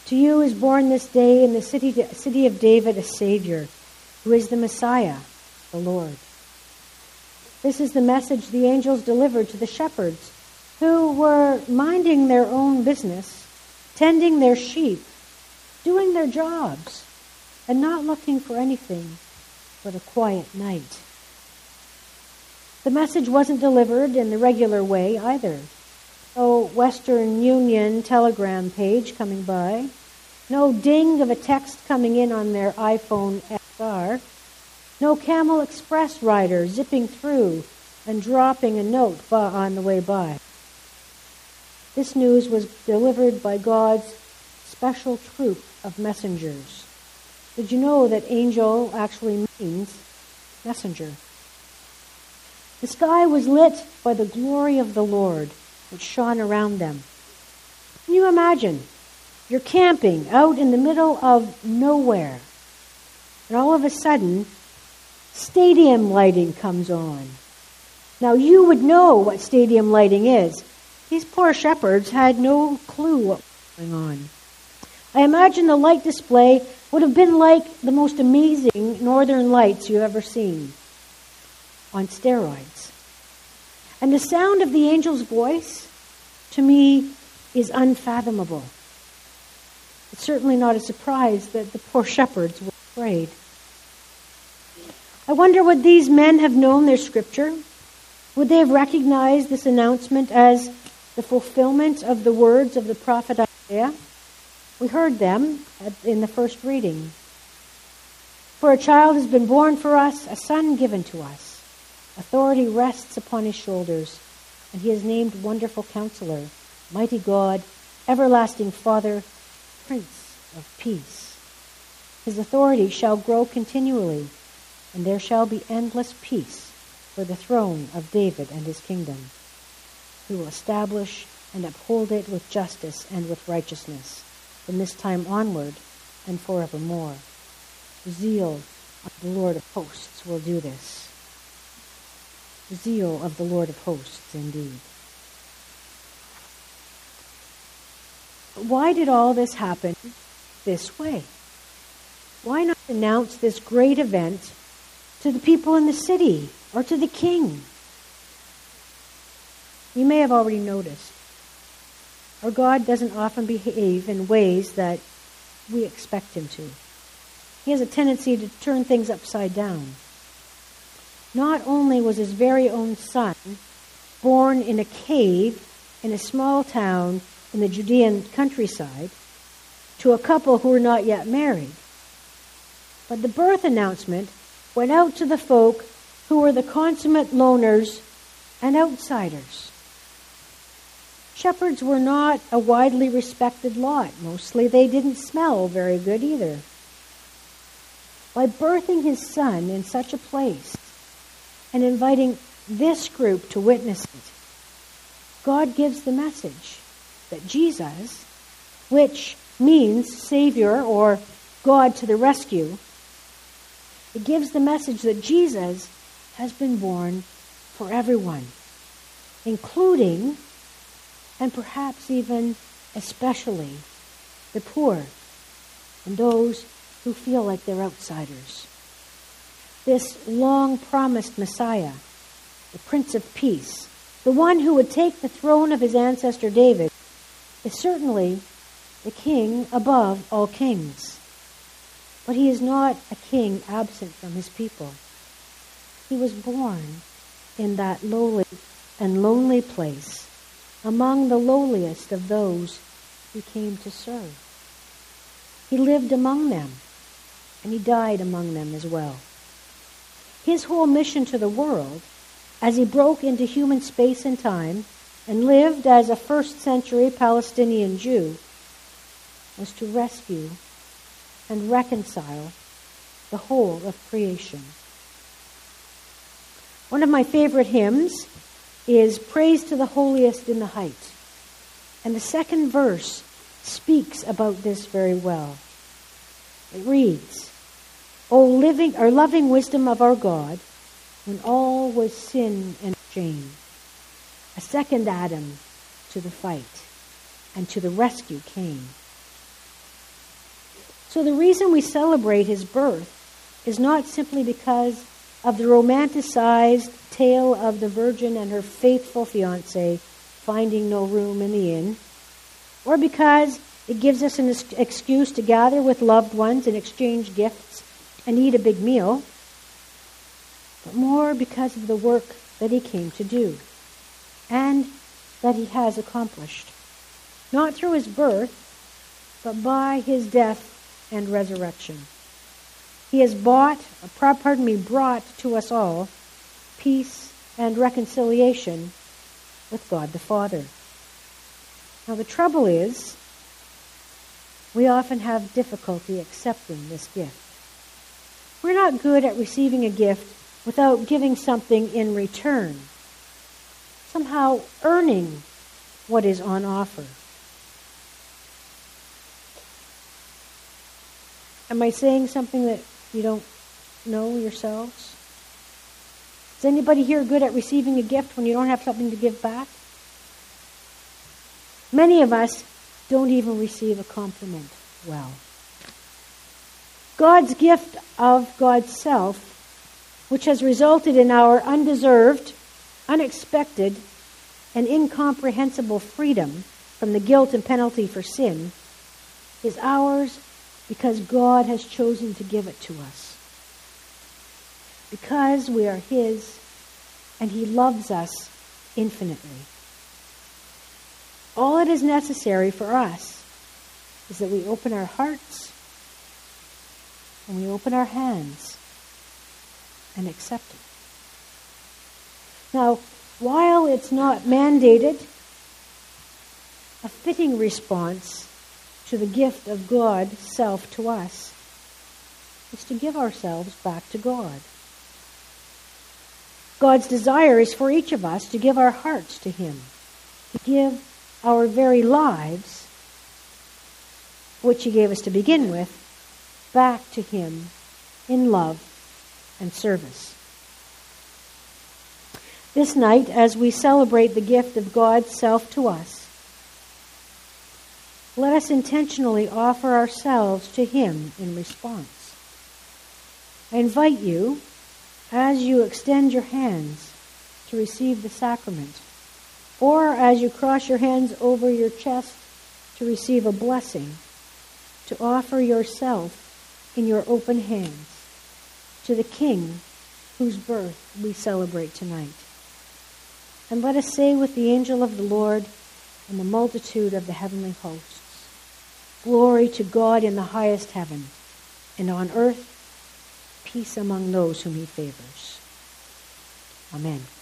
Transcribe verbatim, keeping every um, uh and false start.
To you is born this day in the city, city of David a Savior, who is the Messiah, the Lord. This is the message the angels delivered to the shepherds, who were minding their own business, tending their sheep, doing their jobs, and not looking for anything but a quiet night. The message wasn't delivered in the regular way either. No Western Union telegram page coming by, no ding of a text coming in on their iPhone X R, no Camel Express rider zipping through and dropping a note on the way by. This news was delivered by God's special troop of messengers. Did you know that angel actually means messenger? The sky was lit by the glory of the Lord, which shone around them. Can you imagine? You're camping out in the middle of nowhere, and all of a sudden, stadium lighting comes on. Now, you would know what stadium lighting is. These poor shepherds had no clue what was going on. I imagine the light display would have been like the most amazing northern lights you've ever seen, on steroids. And the sound of the angel's voice, to me, is unfathomable. It's certainly not a surprise that the poor shepherds were afraid. I wonder, would these men have known their scripture? Would they have recognized this announcement as the fulfillment of the words of the prophet Isaiah? We heard them in the first reading. For a child has been born for us, a son given to us. Authority rests upon his shoulders, and he is named Wonderful Counselor, Mighty God, Everlasting Father, Prince of Peace. His authority shall grow continually, and there shall be endless peace for the throne of David and his kingdom. He will establish and uphold it with justice and with righteousness from this time onward and forevermore. The zeal of the Lord of hosts will do this. The zeal of the Lord of hosts, indeed. But why did all this happen this way? Why not announce this great event to the people in the city or to the king? You may have already noticed, our God doesn't often behave in ways that we expect him to. He has a tendency to turn things upside down. Not only was his very own son born in a cave in a small town in the Judean countryside to a couple who were not yet married, but the birth announcement went out to the folk who were the consummate loners and outsiders. Shepherds were not a widely respected lot. Mostly they didn't smell very good either. By birthing his son in such a place and inviting this group to witness it, God gives the message that Jesus, which means Savior or God to the rescue, it gives the message that Jesus has been born for everyone, including and perhaps even especially the poor and those who feel like they're outsiders. This long-promised Messiah, the Prince of Peace, the one who would take the throne of his ancestor David, is certainly the king above all kings. But he is not a king absent from his people. He was born in that lowly and lonely place, among the lowliest of those he came to serve. He lived among them, and he died among them as well. His whole mission to the world, as he broke into human space and time and lived as a first century Palestinian Jew, was to rescue and reconcile the whole of creation. One of my favorite hymns is Praise to the Holiest in the Heights. And the second verse speaks about this very well. It reads, O living or loving wisdom of our God, when all was sin and shame, a second Adam to the fight, and to the rescue came. So the reason we celebrate his birth is not simply because of the romanticized tale of the Virgin and her faithful fiancé finding no room in the inn, or because it gives us an excuse to gather with loved ones and exchange gifts and eat a big meal, but more because of the work that he came to do and that he has accomplished. Not through his birth, but by his death and resurrection. He has bought, pardon me, brought to us all peace and reconciliation with God the Father. Now the trouble is, we often have difficulty accepting this gift. We're not good at receiving a gift without giving something in return, somehow earning what is on offer. Am I saying something that you don't know yourselves? Is anybody here good at receiving a gift when you don't have something to give back? Many of us don't even receive a compliment well. God's gift of God's self, which has resulted in our undeserved, unexpected, and incomprehensible freedom from the guilt and penalty for sin, is ours because God has chosen to give it to us. Because we are his, and he loves us infinitely. All that is necessary for us is that we open our hearts and we open our hands and accept it. Now, while it's not mandated, a fitting response to the gift of God's self to us is to give ourselves back to God. God's desire is for each of us to give our hearts to him, to give our very lives, which he gave us to begin with, back to him in love and service. This night, as we celebrate the gift of God's self to us, let us intentionally offer ourselves to him in response. I invite you, as you extend your hands to receive the sacrament, or as you cross your hands over your chest to receive a blessing, to offer yourself in your open hands to the King whose birth we celebrate tonight. And let us say with the angel of the Lord and the multitude of the heavenly hosts, glory to God in the highest heaven, and on earth peace among those whom he favors. Amen.